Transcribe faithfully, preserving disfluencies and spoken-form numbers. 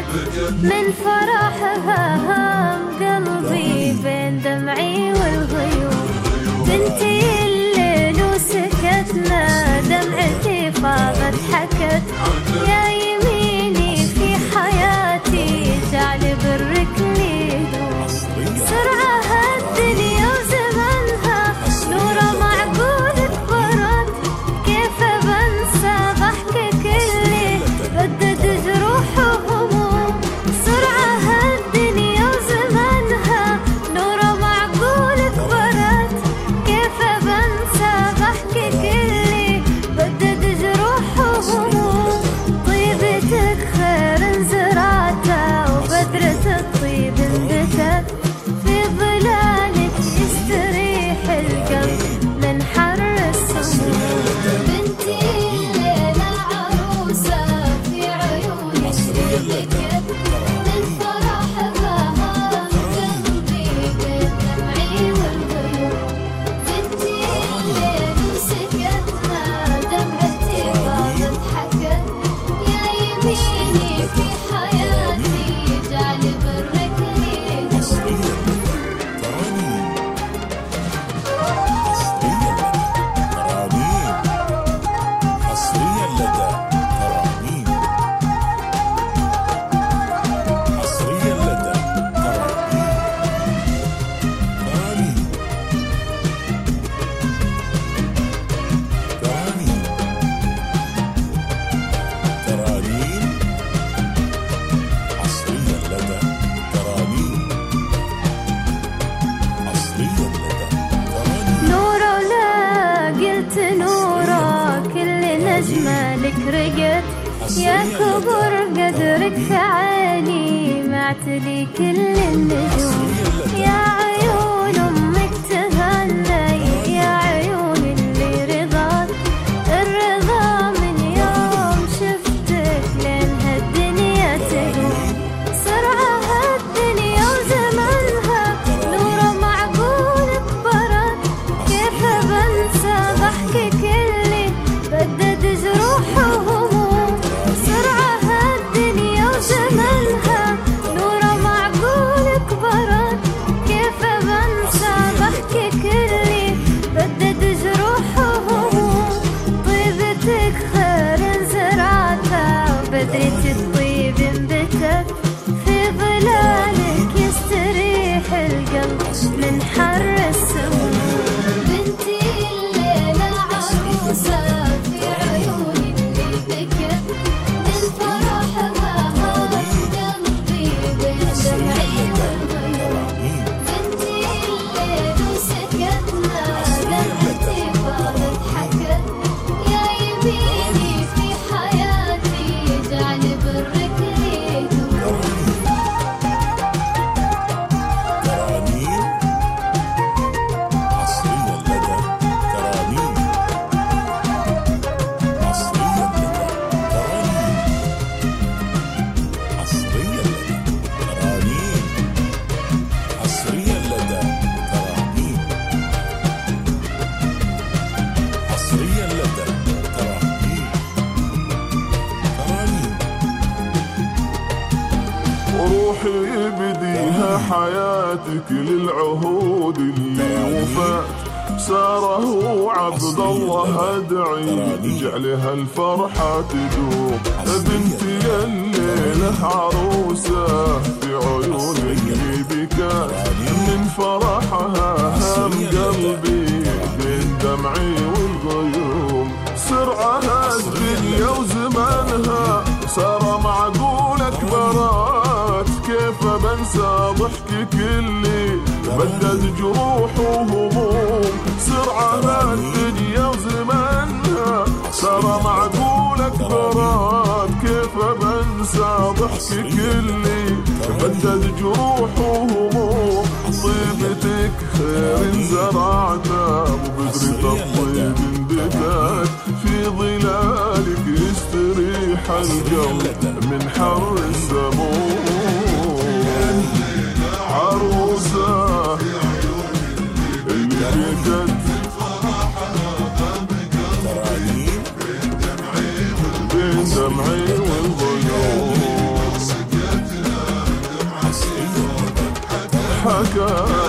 بكت من فرحها هام قلبي بين دمعي والغيوم. بنتي الليل وسكتنا دمعتي فاضت حكت يا يميني في حياتي جعل برك لي دوم. سرعها الدنيا وزمنها نورة معقول كبرت كيف بنسى ضحكك اللي بدد جروح وهموم. سرعها الدنيا وزمنها نورة معقول كبرت كيف بنسى ضحكك اللي بدد جروح وهموم. طيبتك خير زرعتها وبذرة الطيب انبتت في ظلالك يستريح القلب من حر السموم. بنتي الليلة عروسة في عيوني بكت من فرحها هام قلبي بين دمعي والغيوم. بنتي الليل وسكتنا دمعتي فاضت حكت يا يميني في حياتي جعل برك لي دوم. نورة لا قلت نورة كل نجمة لك رقت يا كبر قدرك في عيني معتلي كل النجوم. يا عيون أمك تهني يا عيون اللي رضاك الرضا من يوم شفتك لين هالدنيا تقوم. سرعها الدنيا وزمنها نورة معقول كبرت كيف بنسى ضحكك اللي بدد جروح وهموم. سرعها الدنيا وزمنها نورة معقول كبرت كيف بنسى ضحكك اللي بدد جروح وهموم. طيبتك خير زرعتها وبذرة الطيب انبتت في ظلالك يستريح القلب من حر السموم. بنتي الليلة عروسة في عيوني بكت من فرحها هام قلبي بين دمعي والغيوم. بنتي الليل وسكتنا دمعتي فاضت حكت يا يميني في حياتي جعل برك لي دوم. وروحي بديها حياتك للعهود اللي وفات ساره عبد الله ادعي جعلها الفرحة تدوم. بنتي الليلة عروسة في عيوني اللي بكات من فرحها هام قلبي بين دمعي والغيوم. سرعها الدنيا وزمانها صار معقول كبرات كيف بنسى ضحكك اللي بدد جروح وهموم. سرعها الدنيا وزمانها صار معقول كبرات كيف بنسى ضحكك اللي بدد جروح وهموم. طيبتك خير زرعتها وبذرة الطيب انبتت في ظلالك يستريح القلب من حر السموم. عروسة اللي بكت بين دمعي والغيوم. مكان.